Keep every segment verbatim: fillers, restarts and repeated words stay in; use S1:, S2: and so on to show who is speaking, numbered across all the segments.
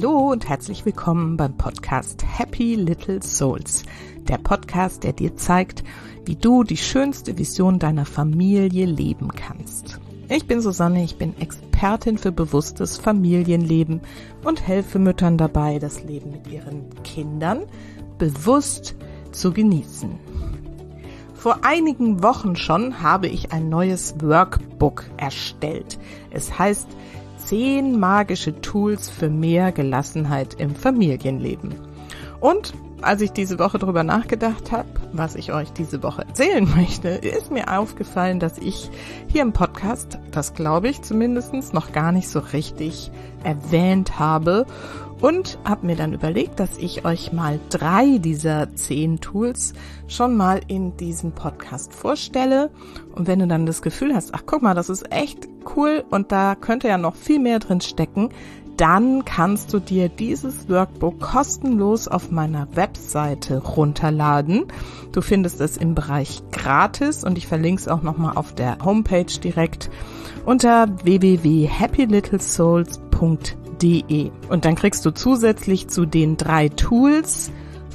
S1: Hallo und herzlich willkommen beim Podcast Happy Little Souls. Der Podcast, der dir zeigt, wie du die schönste Vision deiner Familie leben kannst. Ich bin Susanne, ich bin Expertin für bewusstes Familienleben und helfe Müttern dabei, das Leben mit ihren Kindern bewusst zu genießen. Vor einigen Wochen schon habe ich ein neues Workbook erstellt. Es heißt zehn magische Tools für mehr Gelassenheit im Familienleben. Und als ich diese Woche drüber nachgedacht habe, was ich euch diese Woche erzählen möchte, ist mir aufgefallen, dass ich hier im Podcast, das glaube ich zumindest, noch gar nicht so richtig erwähnt habe und habe mir dann überlegt, dass ich euch mal drei dieser zehn Tools schon mal in diesem Podcast vorstelle. Und wenn du dann das Gefühl hast, ach guck mal, das ist echt cool und da könnte ja noch viel mehr drin stecken, dann kannst du dir dieses Workbook kostenlos auf meiner Webseite runterladen. Du findest es im Bereich gratis und ich verlinke es auch nochmal auf der Homepage direkt unter w w w punkt happy little souls punkt d e. Und dann kriegst du zusätzlich zu den drei Tools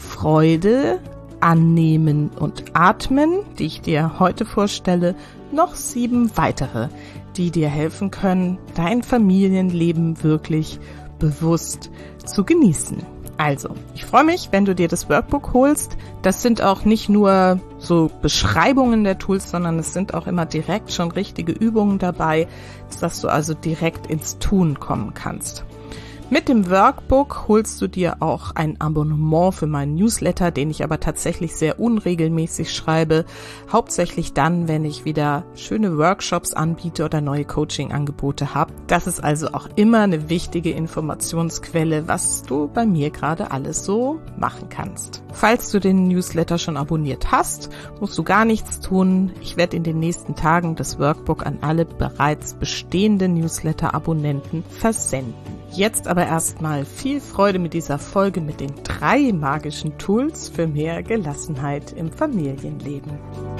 S1: Freude, Annehmen und Atmen, die ich dir heute vorstelle, noch sieben weitere, die dir helfen können, dein Familienleben wirklich bewusst zu genießen. Also, ich freue mich, wenn du dir das Workbook holst. Das sind auch nicht nur so Beschreibungen der Tools, sondern es sind auch immer direkt schon richtige Übungen dabei, dass du also direkt ins Tun kommen kannst. Mit dem Workbook holst du dir auch ein Abonnement für meinen Newsletter, den ich aber tatsächlich sehr unregelmäßig schreibe. Hauptsächlich dann, wenn ich wieder schöne Workshops anbiete oder neue Coaching-Angebote habe. Das ist also auch immer eine wichtige Informationsquelle, was du bei mir gerade alles so machen kannst. Falls du den Newsletter schon abonniert hast, musst du gar nichts tun. Ich werde in den nächsten Tagen das Workbook an alle bereits bestehenden Newsletter-Abonnenten versenden. Jetzt aber erstmal viel Freude mit dieser Folge mit den drei magischen Tools für mehr Gelassenheit im Familienleben.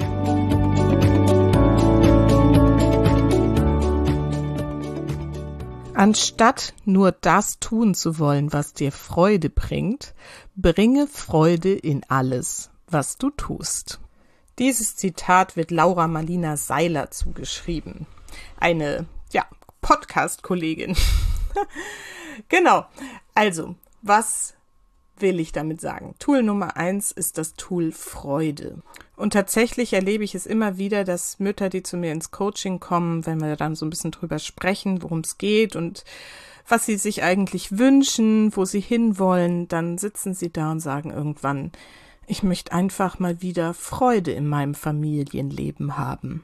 S1: Anstatt nur das tun zu wollen, was dir Freude bringt, bringe Freude in alles, was du tust. Dieses Zitat wird Laura Marlina Seiler zugeschrieben. Eine, ja, Podcast-Kollegin. Genau, also, was will ich damit sagen? Tool Nummer eins ist das Tool Freude. Und tatsächlich erlebe ich es immer wieder, dass Mütter, die zu mir ins Coaching kommen, wenn wir dann so ein bisschen drüber sprechen, worum es geht und was sie sich eigentlich wünschen, wo sie hinwollen, dann sitzen sie da und sagen irgendwann, ich möchte einfach mal wieder Freude in meinem Familienleben haben.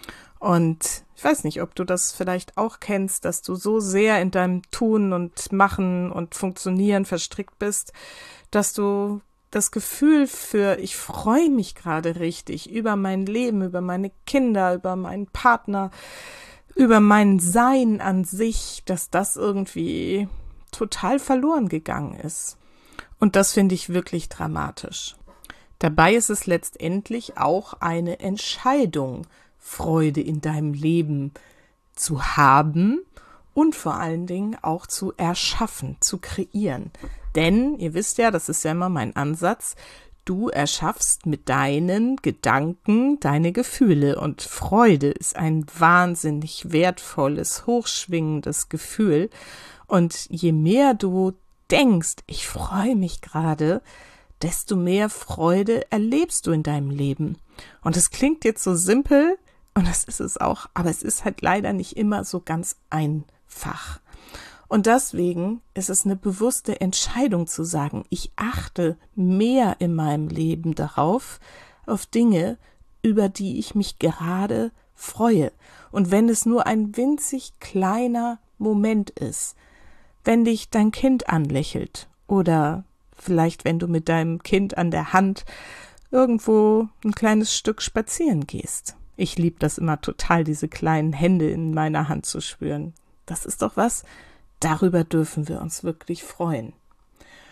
S1: Und ich weiß nicht, ob du das vielleicht auch kennst, dass du so sehr in deinem Tun und Machen und Funktionieren verstrickt bist, dass du das Gefühl für, ich freue mich gerade richtig über mein Leben, über meine Kinder, über meinen Partner, über mein Sein an sich, dass das irgendwie total verloren gegangen ist. Und das finde ich wirklich dramatisch. Dabei ist es letztendlich auch eine Entscheidung, Freude in deinem Leben zu haben und vor allen Dingen auch zu erschaffen, zu kreieren. Denn, ihr wisst ja, das ist ja immer mein Ansatz, du erschaffst mit deinen Gedanken deine Gefühle und Freude ist ein wahnsinnig wertvolles, hochschwingendes Gefühl. Und je mehr du denkst, ich freue mich gerade, desto mehr Freude erlebst du in deinem Leben. Und es klingt jetzt so simpel, und das ist es auch, aber es ist halt leider nicht immer so ganz einfach. Und deswegen ist es eine bewusste Entscheidung zu sagen, ich achte mehr in meinem Leben darauf, auf Dinge, über die ich mich gerade freue. Und wenn es nur ein winzig kleiner Moment ist, wenn dich dein Kind anlächelt oder vielleicht wenn du mit deinem Kind an der Hand irgendwo ein kleines Stück spazieren gehst. Ich liebe das immer total, diese kleinen Hände in meiner Hand zu spüren. Das ist doch was, darüber dürfen wir uns wirklich freuen.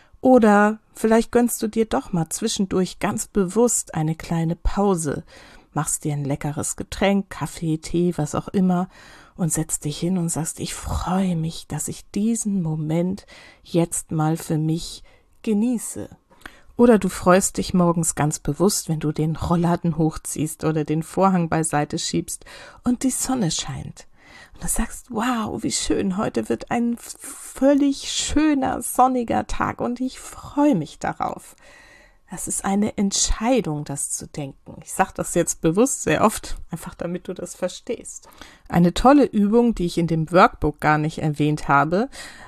S1: Oder vielleicht gönnst du dir doch mal zwischendurch ganz bewusst eine kleine Pause machst dir ein leckeres Getränk, Kaffee, Tee, was auch immer und setzt dich hin und sagst, ich freue mich, dass ich diesen Moment jetzt mal für mich genieße. Oder du freust dich morgens ganz bewusst, wenn du den Rollladen hochziehst oder den Vorhang beiseite schiebst und die Sonne scheint. Und du sagst, wow, wie schön, heute wird ein völlig schöner, sonniger Tag und ich freue mich darauf. Das ist eine Entscheidung, das zu denken. Ich sage das jetzt bewusst sehr oft, einfach damit du das verstehst. Eine tolle Übung, die ich in dem Workbook gar nicht erwähnt habe,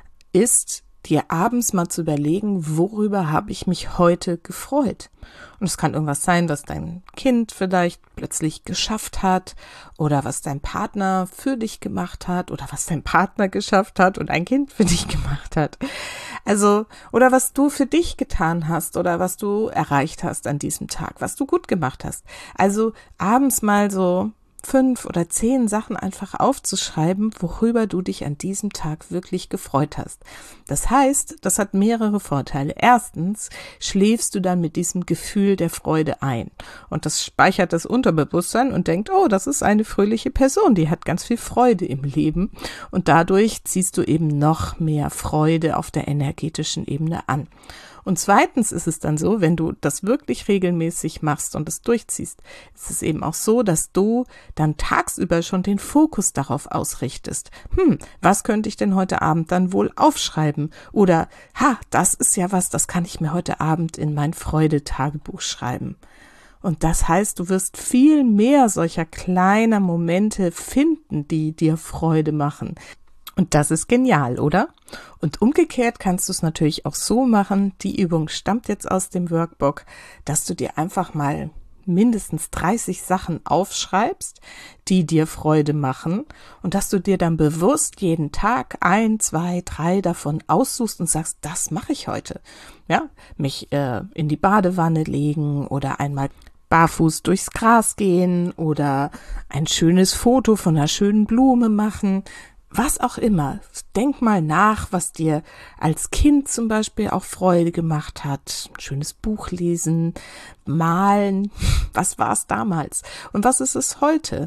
S1: ist, dir abends mal zu überlegen, worüber habe ich mich heute gefreut. Und es kann irgendwas sein, was dein Kind vielleicht plötzlich geschafft hat oder was dein Partner für dich gemacht hat oder was dein Partner geschafft hat und ein Kind für dich gemacht hat. Also, oder was du für dich getan hast oder was du erreicht hast an diesem Tag, was du gut gemacht hast. Also abends mal so fünf oder zehn Sachen einfach aufzuschreiben, worüber du dich an diesem Tag wirklich gefreut hast. Das heißt, das hat mehrere Vorteile. Erstens schläfst du dann mit diesem Gefühl der Freude ein und das speichert das Unterbewusstsein und denkt, oh, das ist eine fröhliche Person, die hat ganz viel Freude im Leben und dadurch ziehst du eben noch mehr Freude auf der energetischen Ebene an. Und zweitens ist es dann so, wenn du das wirklich regelmäßig machst und es durchziehst, ist es eben auch so, dass du dann tagsüber schon den Fokus darauf ausrichtest. Hm, was könnte ich denn heute Abend dann wohl aufschreiben? Oder, ha, das ist ja was, das kann ich mir heute Abend in mein Freudetagebuch schreiben. Und das heißt, du wirst viel mehr solcher kleiner Momente finden, die dir Freude machen. Und das ist genial, oder? Und umgekehrt kannst du es natürlich auch so machen, die Übung stammt jetzt aus dem Workbook, dass du dir einfach mal mindestens dreißig Sachen aufschreibst, die dir Freude machen und dass du dir dann bewusst jeden Tag ein, zwei, drei davon aussuchst und sagst, das mache ich heute. Ja, mich äh, in die Badewanne legen oder einmal barfuß durchs Gras gehen oder ein schönes Foto von einer schönen Blume machen. Was auch immer, denk mal nach, was dir als Kind zum Beispiel auch Freude gemacht hat. Ein schönes Buch lesen, malen, was war es damals und was ist es heute?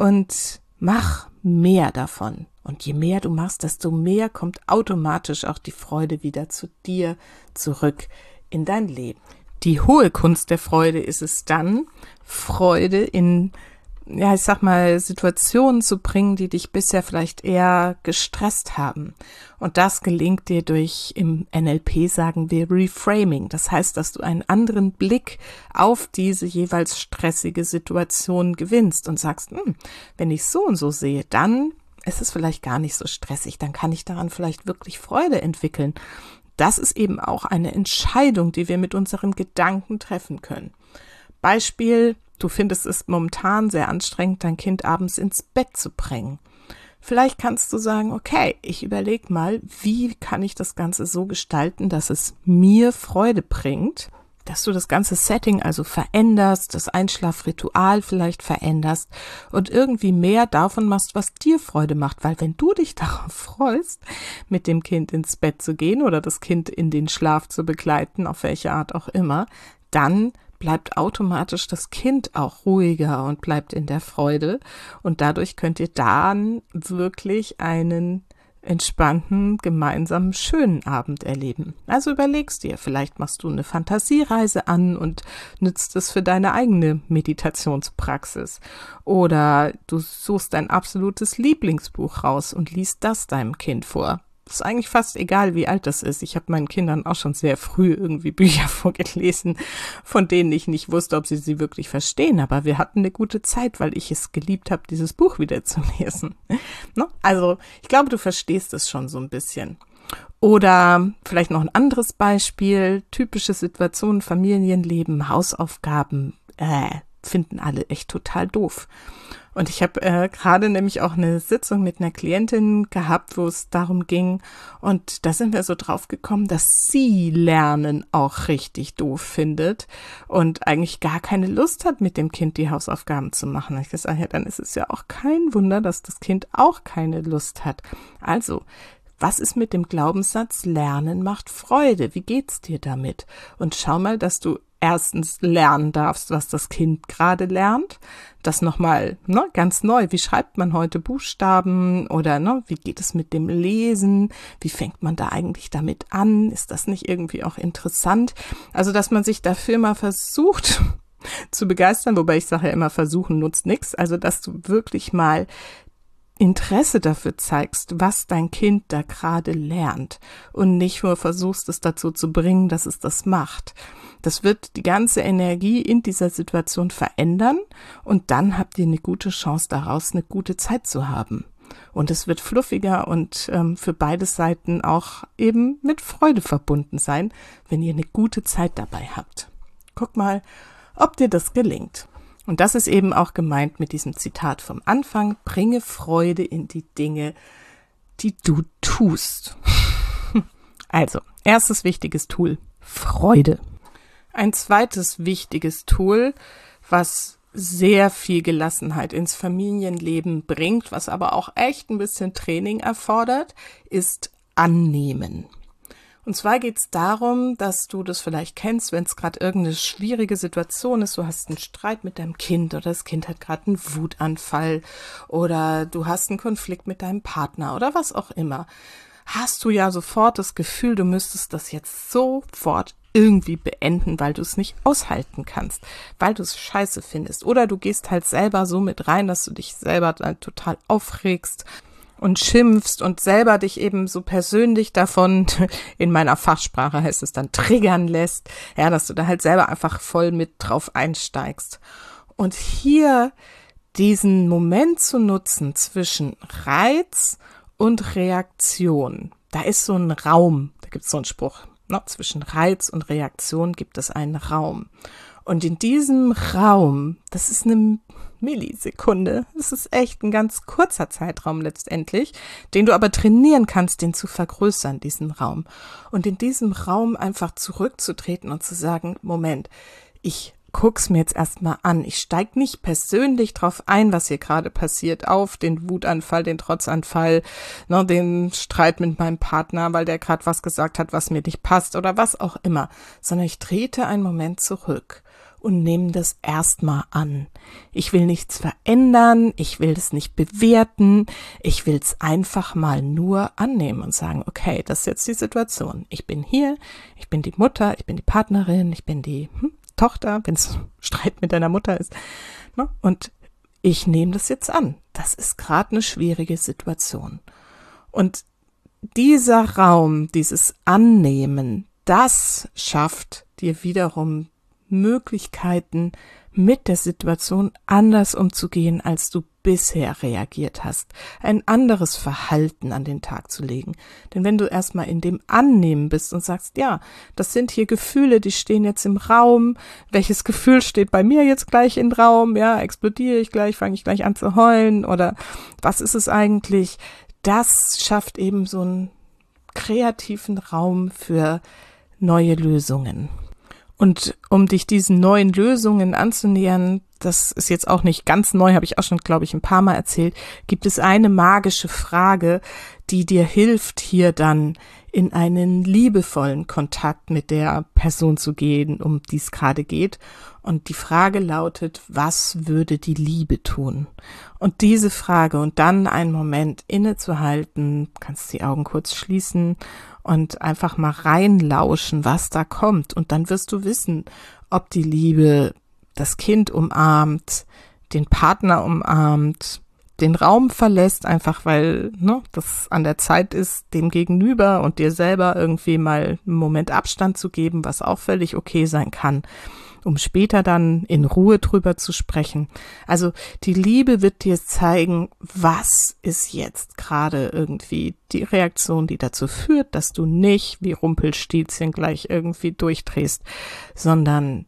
S1: Und mach mehr davon. Und je mehr du machst, desto mehr kommt automatisch auch die Freude wieder zu dir zurück in dein Leben. Die hohe Kunst der Freude ist es dann, Freude in ja, ich sag mal, Situationen zu bringen, die dich bisher vielleicht eher gestresst haben. Und das gelingt dir durch, im N L P sagen wir Reframing. Das heißt, dass du einen anderen Blick auf diese jeweils stressige Situation gewinnst und sagst, hm, wenn ich so und so sehe, dann ist es vielleicht gar nicht so stressig. Dann kann ich daran vielleicht wirklich Freude entwickeln. Das ist eben auch eine Entscheidung, die wir mit unseren Gedanken treffen können. Beispiel: Du findest es momentan sehr anstrengend, dein Kind abends ins Bett zu bringen. Vielleicht kannst du sagen, okay, ich überlege mal, wie kann ich das Ganze so gestalten, dass es mir Freude bringt, dass du das ganze Setting also veränderst, das Einschlafritual vielleicht veränderst und irgendwie mehr davon machst, was dir Freude macht. Weil wenn du dich darauf freust, mit dem Kind ins Bett zu gehen oder das Kind in den Schlaf zu begleiten, auf welche Art auch immer, dann bleibt automatisch das Kind auch ruhiger und bleibt in der Freude. Und dadurch könnt ihr dann wirklich einen entspannten, gemeinsamen, schönen Abend erleben. Also überlegst dir, vielleicht machst du eine Fantasiereise an und nützt es für deine eigene Meditationspraxis. Oder du suchst dein absolutes Lieblingsbuch raus und liest das deinem Kind vor. Ist eigentlich fast egal, wie alt das ist. Ich habe meinen Kindern auch schon sehr früh irgendwie Bücher vorgelesen, von denen ich nicht wusste, ob sie sie wirklich verstehen. Aber wir hatten eine gute Zeit, weil ich es geliebt habe, dieses Buch wieder zu lesen. Ne? Also ich glaube, du verstehst es schon so ein bisschen. Oder vielleicht noch ein anderes Beispiel, typische Situationen, Familienleben, Hausaufgaben, äh, finden alle echt total doof. Und ich habe äh, gerade nämlich auch eine Sitzung mit einer Klientin gehabt, wo es darum ging. Und da sind wir so drauf gekommen, dass sie Lernen auch richtig doof findet und eigentlich gar keine Lust hat, mit dem Kind die Hausaufgaben zu machen. Und ich gesagt, ja, dann ist es ja auch kein Wunder, dass das Kind auch keine Lust hat. Also, was ist mit dem Glaubenssatz, Lernen macht Freude? Wie geht's dir damit? Und schau mal, dass du erstens lernen darfst, was das Kind gerade lernt. Das nochmal ne, ganz neu. Wie schreibt man heute Buchstaben oder ne, wie geht es mit dem Lesen? Wie fängt man da eigentlich damit an? Ist das nicht irgendwie auch interessant? Also, dass man sich dafür mal versucht zu begeistern, wobei ich sage ja immer, versuchen nutzt nichts. Also, dass du wirklich mal Interesse dafür zeigst, was dein Kind da gerade lernt und nicht nur versuchst, es dazu zu bringen, dass es das macht. Das wird die ganze Energie in dieser Situation verändern und dann habt ihr eine gute Chance daraus, eine gute Zeit zu haben. Und es wird fluffiger und ähm, für beide Seiten auch eben mit Freude verbunden sein, wenn ihr eine gute Zeit dabei habt. Guck mal, ob dir das gelingt. Und das ist eben auch gemeint mit diesem Zitat vom Anfang: Bringe Freude in die Dinge, die du tust. Also, erstes wichtiges Tool, Freude. Ein zweites wichtiges Tool, was sehr viel Gelassenheit ins Familienleben bringt, was aber auch echt ein bisschen Training erfordert, ist Annehmen. Und zwar geht es darum, dass du das vielleicht kennst, wenn es gerade irgendeine schwierige Situation ist, du hast einen Streit mit deinem Kind oder das Kind hat gerade einen Wutanfall oder du hast einen Konflikt mit deinem Partner oder was auch immer, hast du ja sofort das Gefühl, du müsstest das jetzt sofort irgendwie beenden, weil du es nicht aushalten kannst, weil du es scheiße findest. Oder du gehst halt selber so mit rein, dass du dich selber dann total aufregst und schimpfst und selber dich eben so persönlich davon, in meiner Fachsprache heißt es dann, triggern lässt, ja, dass du da halt selber einfach voll mit drauf einsteigst. Und hier diesen Moment zu nutzen zwischen Reiz und Reaktion, da ist so ein Raum, da gibt es so einen Spruch, ne? Zwischen Reiz und Reaktion gibt es einen Raum. Und in diesem Raum, das ist eine Millisekunde, das ist echt ein ganz kurzer Zeitraum letztendlich, den du aber trainieren kannst, den zu vergrößern, diesen Raum. Und in diesem Raum einfach zurückzutreten und zu sagen, Moment, ich guck's mir jetzt erstmal an. Ich steig nicht persönlich drauf ein, was hier gerade passiert, auf den Wutanfall, den Trotzanfall, ne, den Streit mit meinem Partner, weil der gerade was gesagt hat, was mir nicht passt oder was auch immer, sondern ich trete einen Moment zurück und nehme das erstmal an. Ich will nichts verändern, ich will das nicht bewerten, ich will es einfach mal nur annehmen und sagen, okay, das ist jetzt die Situation. Ich bin hier, ich bin die Mutter, ich bin die Partnerin, ich bin die hm, Tochter, wenn es Streit mit deiner Mutter ist. Ne? Und ich nehme das jetzt an. Das ist gerade eine schwierige Situation. Und dieser Raum, dieses Annehmen, das schafft dir wiederum Möglichkeiten, mit der Situation anders umzugehen, als du bisher reagiert hast. Ein anderes Verhalten an den Tag zu legen. Denn wenn du erstmal in dem Annehmen bist und sagst, ja, das sind hier Gefühle, die stehen jetzt im Raum. Welches Gefühl steht bei mir jetzt gleich im Raum? Ja, explodiere ich gleich, fange ich gleich an zu heulen? Oder was ist es eigentlich? Das schafft eben so einen kreativen Raum für neue Lösungen. Und um dich diesen neuen Lösungen anzunähern, das ist jetzt auch nicht ganz neu, habe ich auch schon, glaube ich, ein paar Mal erzählt, gibt es eine magische Frage, die dir hilft, hier dann in einen liebevollen Kontakt mit der Person zu gehen, um die es gerade geht. Und die Frage lautet, was würde die Liebe tun? Und diese Frage und dann einen Moment innezuhalten, kannst die Augen kurz schließen und einfach mal reinlauschen, was da kommt. Und dann wirst du wissen, ob die Liebe das Kind umarmt, den Partner umarmt, den Raum verlässt, einfach weil ne, das an der Zeit ist, dem Gegenüber und dir selber irgendwie mal einen Moment Abstand zu geben, was auch völlig okay sein kann, um später dann in Ruhe drüber zu sprechen. Also die Liebe wird dir zeigen, was ist jetzt gerade irgendwie die Reaktion, die dazu führt, dass du nicht wie Rumpelstilzchen gleich irgendwie durchdrehst, sondern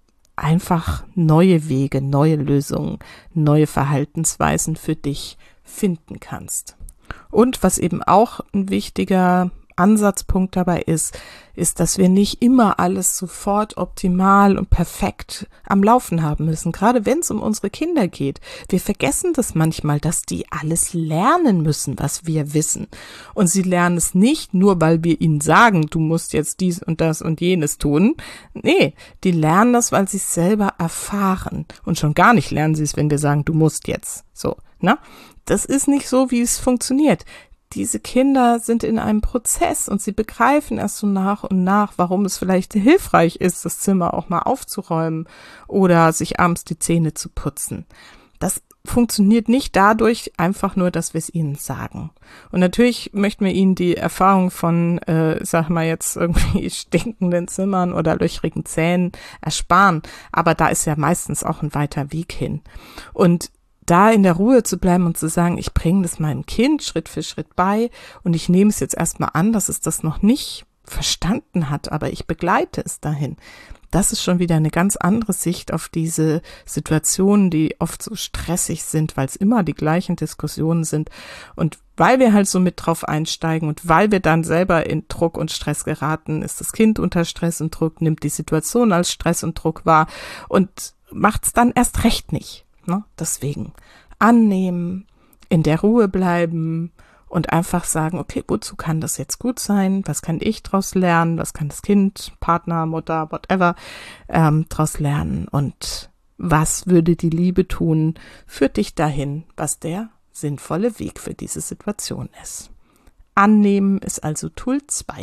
S1: einfach neue Wege, neue Lösungen, neue Verhaltensweisen für dich finden kannst. Und was eben auch ein wichtiger Ansatzpunkt dabei ist, ist, dass wir nicht immer alles sofort optimal und perfekt am Laufen haben müssen, gerade wenn es um unsere Kinder geht. Wir vergessen das manchmal, dass die alles lernen müssen, was wir wissen. Und sie lernen es nicht nur, weil wir ihnen sagen, du musst jetzt dies und das und jenes tun. Nee, die lernen das, weil sie es selber erfahren. Und schon gar nicht lernen sie es, wenn wir sagen, du musst jetzt. So, ne? Das ist nicht so, wie es funktioniert. Diese Kinder sind in einem Prozess und sie begreifen erst so nach und nach, warum es vielleicht hilfreich ist, das Zimmer auch mal aufzuräumen oder sich abends die Zähne zu putzen. Das funktioniert nicht dadurch einfach nur, dass wir es ihnen sagen. Und natürlich möchten wir ihnen die Erfahrung von, äh, sag mal jetzt irgendwie stinkenden Zimmern oder löchrigen Zähnen ersparen. Aber da ist ja meistens auch ein weiter Weg hin. Und da in der Ruhe zu bleiben und zu sagen, ich bringe das meinem Kind Schritt für Schritt bei und ich nehme es jetzt erstmal an, dass es das noch nicht verstanden hat, aber ich begleite es dahin. Das ist schon wieder eine ganz andere Sicht auf diese Situationen, die oft so stressig sind, weil es immer die gleichen Diskussionen sind. Und weil wir halt so mit drauf einsteigen und weil wir dann selber in Druck und Stress geraten, ist das Kind unter Stress und Druck, nimmt die Situation als Stress und Druck wahr und macht es dann erst recht nicht. Ne? Deswegen annehmen, in der Ruhe bleiben und einfach sagen, okay, wozu kann das jetzt gut sein? Was kann ich draus lernen? Was kann das Kind, Partner, Mutter, whatever, ähm, draus lernen? Und was würde die Liebe tun, führt dich dahin, was der sinnvolle Weg für diese Situation ist. Annehmen ist also Tool zwei.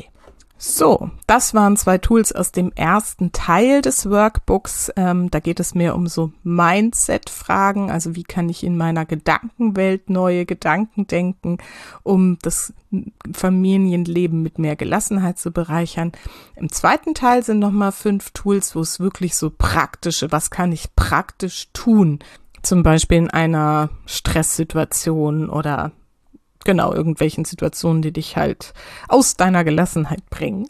S1: So, das waren zwei Tools aus dem ersten Teil des Workbooks. Ähm, da geht es mehr um so Mindset-Fragen, also wie kann ich in meiner Gedankenwelt neue Gedanken denken, um das Familienleben mit mehr Gelassenheit zu bereichern. Im zweiten Teil sind nochmal fünf Tools, wo es wirklich so praktische, was kann ich praktisch tun, zum Beispiel in einer Stresssituation oder genau, irgendwelchen Situationen, die dich halt aus deiner Gelassenheit bringen.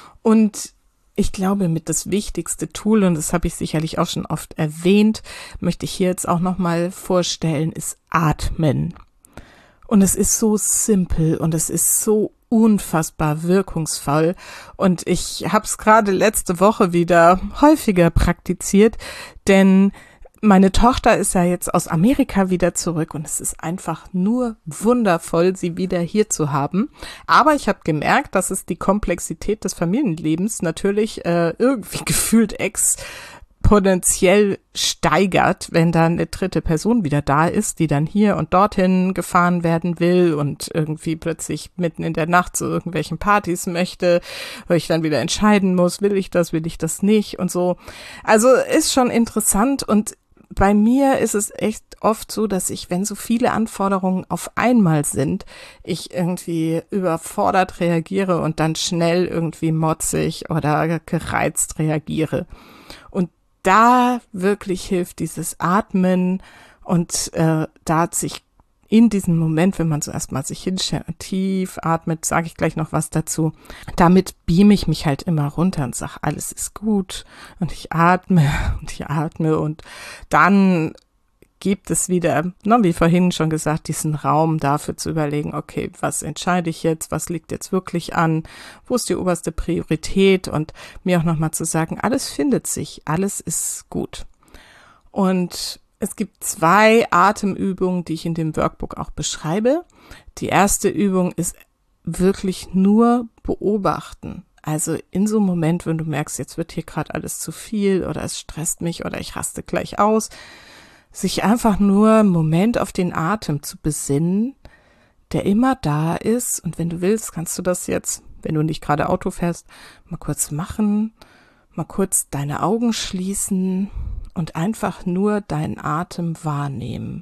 S1: Und ich glaube, mit das wichtigste Tool, und das habe ich sicherlich auch schon oft erwähnt, möchte ich hier jetzt auch nochmal vorstellen, ist Atmen. Und es ist so simpel und es ist so unfassbar wirkungsvoll. Und ich habe es gerade letzte Woche wieder häufiger praktiziert, denn meine Tochter ist ja jetzt aus Amerika wieder zurück und es ist einfach nur wundervoll, sie wieder hier zu haben. Aber ich habe gemerkt, dass es die Komplexität des Familienlebens natürlich äh, irgendwie gefühlt exponentiell steigert, wenn dann eine dritte Person wieder da ist, die dann hier und dorthin gefahren werden will und irgendwie plötzlich mitten in der Nacht zu irgendwelchen Partys möchte, wo ich dann wieder entscheiden muss, will ich das, will ich das nicht und so. Also ist schon interessant und bei mir ist es echt oft so, dass ich, wenn so viele Anforderungen auf einmal sind, ich irgendwie überfordert reagiere und dann schnell irgendwie motzig oder gereizt reagiere. Und da wirklich hilft dieses Atmen und äh, da hat sich in diesem Moment, wenn man so erstmal sich hinstellt und tief atmet, sage ich gleich noch was dazu, damit beame ich mich halt immer runter und sage, alles ist gut und ich atme und ich atme und dann gibt es wieder, ne, wie vorhin schon gesagt, diesen Raum dafür zu überlegen, okay, was entscheide ich jetzt, was liegt jetzt wirklich an, wo ist die oberste Priorität und mir auch nochmal zu sagen, alles findet sich, alles ist gut. Und es gibt zwei Atemübungen, die ich in dem Workbook auch beschreibe. Die erste Übung ist wirklich nur beobachten. Also in so einem Moment, wenn du merkst, jetzt wird hier gerade alles zu viel oder es stresst mich oder ich raste gleich aus, sich einfach nur einen Moment auf den Atem zu besinnen, der immer da ist. Und wenn du willst, kannst du das jetzt, wenn du nicht gerade Auto fährst, mal kurz machen, mal kurz deine Augen schließen und einfach nur deinen Atem wahrnehmen.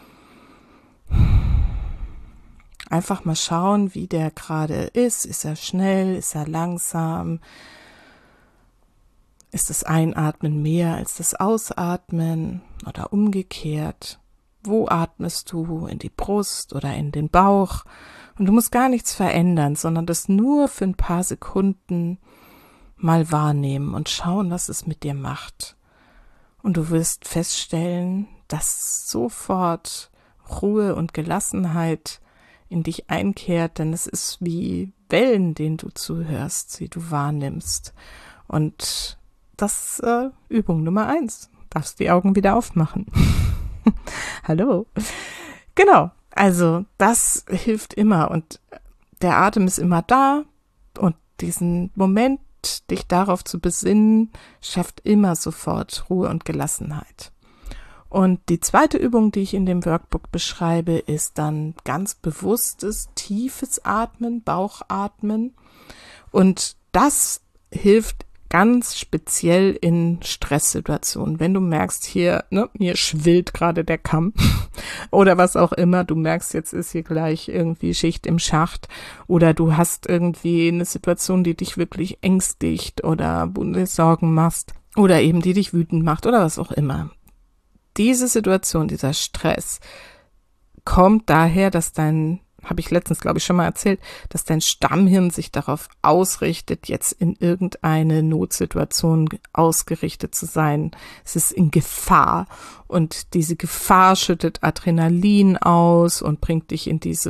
S1: Einfach mal schauen, wie der gerade ist. Ist er schnell? Ist er langsam? Ist das Einatmen mehr als das Ausatmen oder umgekehrt? Wo atmest du? In die Brust oder in den Bauch? Und du musst gar nichts verändern, sondern das nur für ein paar Sekunden mal wahrnehmen und schauen, was es mit dir macht. Und du wirst feststellen, dass sofort Ruhe und Gelassenheit in dich einkehrt, denn es ist wie Wellen, denen du zuhörst, die du wahrnimmst. Und das ist äh, Übung Nummer eins. Darfst die Augen wieder aufmachen. Hallo. Genau, also das hilft immer und der Atem ist immer da und diesen Moment, dich darauf zu besinnen, schafft immer sofort Ruhe und Gelassenheit. Und die zweite Übung, die ich in dem Workbook beschreibe, ist dann ganz bewusstes, tiefes Atmen, Bauchatmen. Und das hilft ganz speziell in Stresssituationen. Wenn du merkst, hier, ne, hier schwillt gerade der Kamm oder was auch immer, du merkst, jetzt ist hier gleich irgendwie Schicht im Schacht oder du hast irgendwie eine Situation, die dich wirklich ängstigt oder wo du dir Sorgen machst oder eben die dich wütend macht oder was auch immer. Diese Situation, dieser Stress kommt daher, dass dein, habe ich letztens, glaube ich, schon mal erzählt, dass dein Stammhirn sich darauf ausrichtet, jetzt in irgendeine Notsituation ausgerichtet zu sein. Es ist in Gefahr und diese Gefahr schüttet Adrenalin aus und bringt dich in diese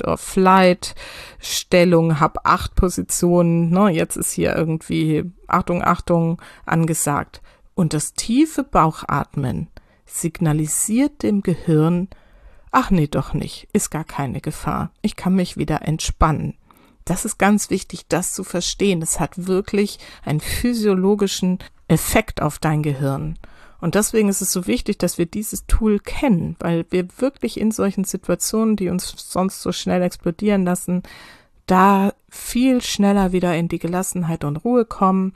S1: Fight-or-Flight-Stellung, hab acht Positionen, ne, jetzt ist hier irgendwie Achtung, Achtung angesagt. Und das tiefe Bauchatmen signalisiert dem Gehirn, ach nee, doch nicht, ist gar keine Gefahr. Ich kann mich wieder entspannen. Das ist ganz wichtig, das zu verstehen. Es hat wirklich einen physiologischen Effekt auf dein Gehirn. Und deswegen ist es so wichtig, dass wir dieses Tool kennen, weil wir wirklich in solchen Situationen, die uns sonst so schnell explodieren lassen, da viel schneller wieder in die Gelassenheit und Ruhe kommen.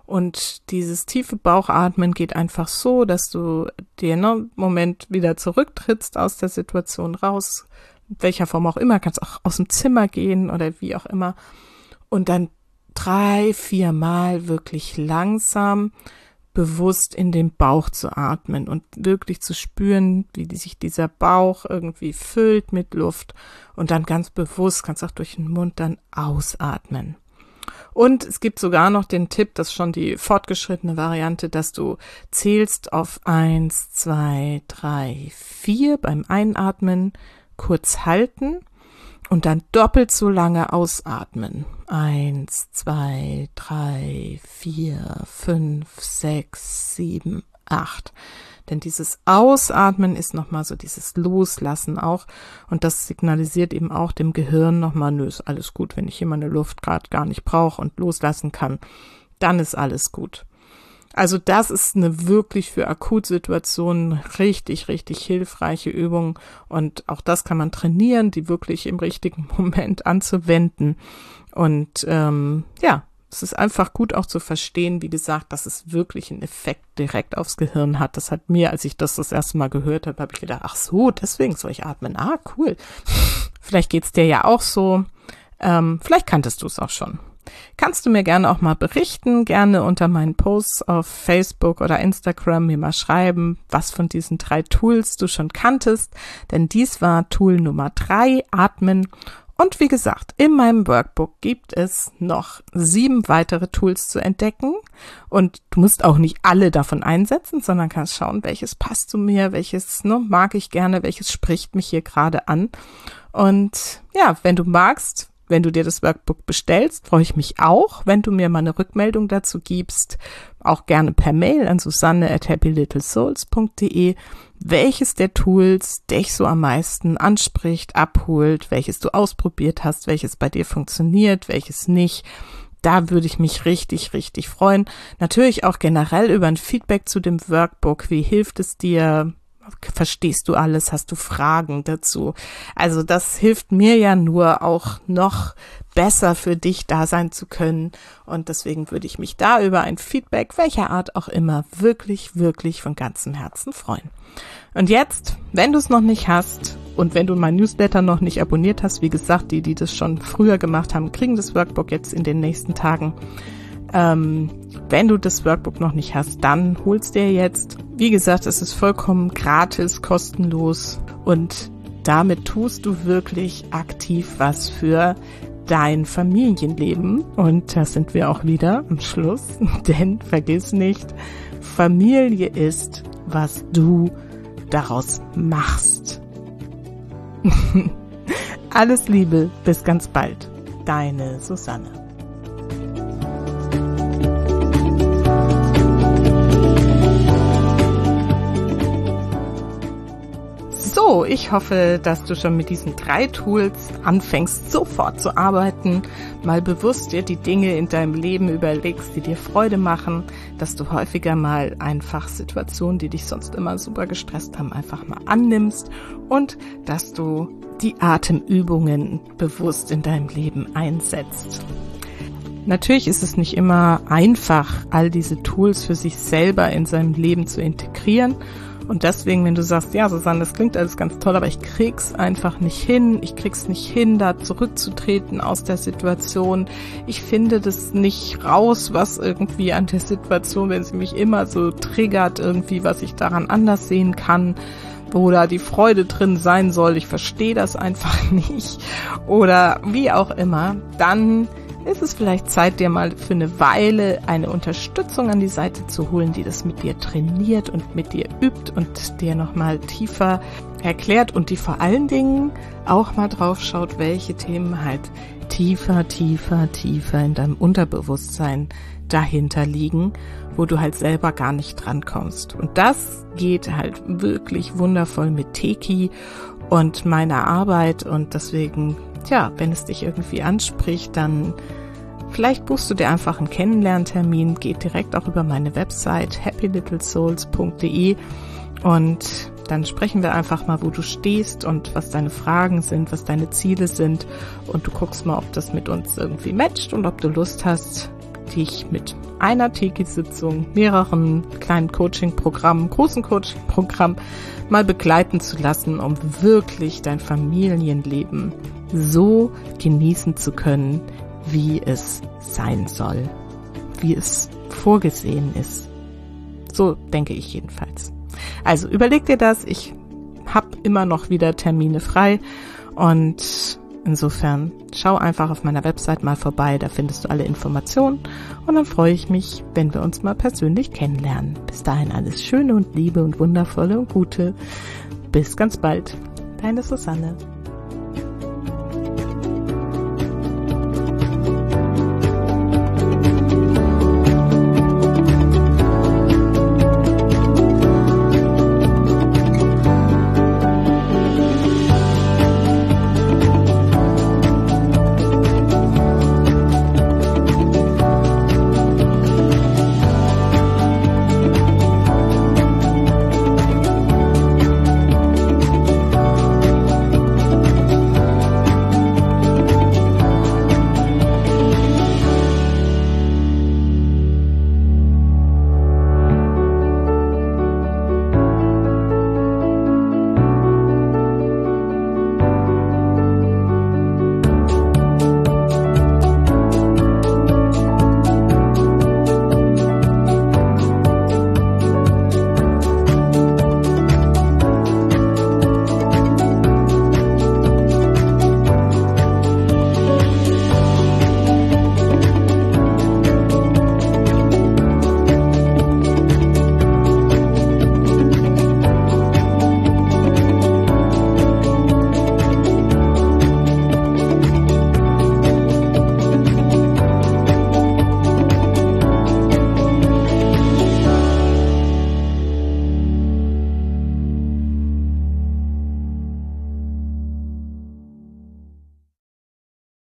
S1: Und dieses tiefe Bauchatmen geht einfach so, dass du dir einen Moment wieder zurücktrittst aus der Situation raus, in welcher Form auch immer, kannst auch aus dem Zimmer gehen oder wie auch immer. Und dann drei, vier Mal wirklich langsam bewusst in den Bauch zu atmen und wirklich zu spüren, wie sich dieser Bauch irgendwie füllt mit Luft und dann ganz bewusst, kannst auch durch den Mund dann ausatmen. Und es gibt sogar noch den Tipp, das ist schon die fortgeschrittene Variante, dass du zählst auf eins, zwei, drei, vier beim Einatmen, kurz halten und dann doppelt so lange ausatmen. Eins, zwei, drei, vier, fünf, sechs, sieben, acht. Denn dieses Ausatmen ist nochmal so dieses Loslassen auch und das signalisiert eben auch dem Gehirn nochmal, nö, ist alles gut, wenn ich hier meine Luft gerade gar nicht brauche und loslassen kann, dann ist alles gut. Also das ist eine wirklich für Akutsituationen richtig, richtig hilfreiche Übung und auch das kann man trainieren, die wirklich im richtigen Moment anzuwenden und ähm, ja, es ist einfach gut auch zu verstehen, wie gesagt, dass es wirklich einen Effekt direkt aufs Gehirn hat. Das hat mir, als ich das das erste Mal gehört habe, habe ich gedacht, ach so, deswegen soll ich atmen. Ah, cool. Vielleicht geht's dir ja auch so. Ähm, vielleicht kanntest du es auch schon. Kannst du mir gerne auch mal berichten, gerne unter meinen Posts auf Facebook oder Instagram mir mal schreiben, was von diesen drei Tools du schon kanntest. Denn dies war Tool Nummer drei, Atmen. Und wie gesagt, in meinem Workbook gibt es noch sieben weitere Tools zu entdecken und du musst auch nicht alle davon einsetzen, sondern kannst schauen, welches passt zu mir, welches ne, mag ich gerne, welches spricht mich hier gerade an. Und ja, wenn du magst, wenn du dir das Workbook bestellst, freue ich mich auch, wenn du mir mal eine Rückmeldung dazu gibst, auch gerne per Mail an susanne at happy little souls punkt de, welches der Tools dich so am meisten anspricht, abholt, welches du ausprobiert hast, welches bei dir funktioniert, welches nicht. Da würde ich mich richtig, richtig freuen. Natürlich auch generell über ein Feedback zu dem Workbook. Wie hilft es dir? Verstehst du alles? Hast du Fragen dazu? Also das hilft mir ja nur auch noch besser für dich da sein zu können und deswegen würde ich mich da über ein Feedback, welcher Art auch immer, wirklich, wirklich von ganzem Herzen freuen. Und jetzt, wenn du es noch nicht hast und wenn du mein Newsletter noch nicht abonniert hast, wie gesagt, die, die das schon früher gemacht haben, kriegen das Workbook jetzt in den nächsten Tagen. Ähm, wenn du das Workbook noch nicht hast, dann hol's dir jetzt. Wie gesagt, es ist vollkommen gratis, kostenlos und damit tust du wirklich aktiv was für dein Familienleben. Und da sind wir auch wieder am Schluss, denn vergiss nicht, Familie ist, was du daraus machst. Alles Liebe, bis ganz bald. Deine Susanne. So, ich hoffe, dass du schon mit diesen drei Tools anfängst, sofort zu arbeiten, mal bewusst dir die Dinge in deinem Leben überlegst, die dir Freude machen, dass du häufiger mal einfach Situationen, die dich sonst immer super gestresst haben, einfach mal annimmst und dass du die Atemübungen bewusst in deinem Leben einsetzt. Natürlich ist es nicht immer einfach, all diese Tools für sich selber in seinem Leben zu integrieren. Und deswegen, wenn du sagst, ja, Susanne, das klingt alles ganz toll, aber ich krieg's einfach nicht hin, ich krieg's nicht hin, da zurückzutreten aus der Situation. Ich finde das nicht raus, was irgendwie an der Situation, wenn sie mich immer so triggert, irgendwie, was ich daran anders sehen kann, wo da die Freude drin sein soll. Ich verstehe das einfach nicht. Oder wie auch immer, dann ist es vielleicht Zeit, dir mal für eine Weile eine Unterstützung an die Seite zu holen, die das mit dir trainiert und mit dir übt und dir nochmal tiefer erklärt und die vor allen Dingen auch mal drauf schaut, welche Themen halt tiefer, tiefer, tiefer in deinem Unterbewusstsein dahinter liegen, wo du halt selber gar nicht drankommst. Und das geht halt wirklich wundervoll mit Teki und meiner Arbeit und deswegen, tja, wenn es dich irgendwie anspricht, dann vielleicht buchst du dir einfach einen Kennenlerntermin, geht direkt auch über meine Website happy little souls punkt de und dann sprechen wir einfach mal, wo du stehst und was deine Fragen sind, was deine Ziele sind und du guckst mal, ob das mit uns irgendwie matcht und ob du Lust hast, dich mit einer Teki-Sitzung, mehreren kleinen Coaching-Programmen, großen Coaching-Programmen mal begleiten zu lassen, um wirklich dein Familienleben so genießen zu können, wie es sein soll, wie es vorgesehen ist. So denke ich jedenfalls. Also überleg dir das, ich habe immer noch wieder Termine frei und insofern schau einfach auf meiner Website mal vorbei, da findest du alle Informationen und dann freue ich mich, wenn wir uns mal persönlich kennenlernen. Bis dahin alles Schöne und Liebe und Wundervolle und Gute. Bis ganz bald. Deine Susanne.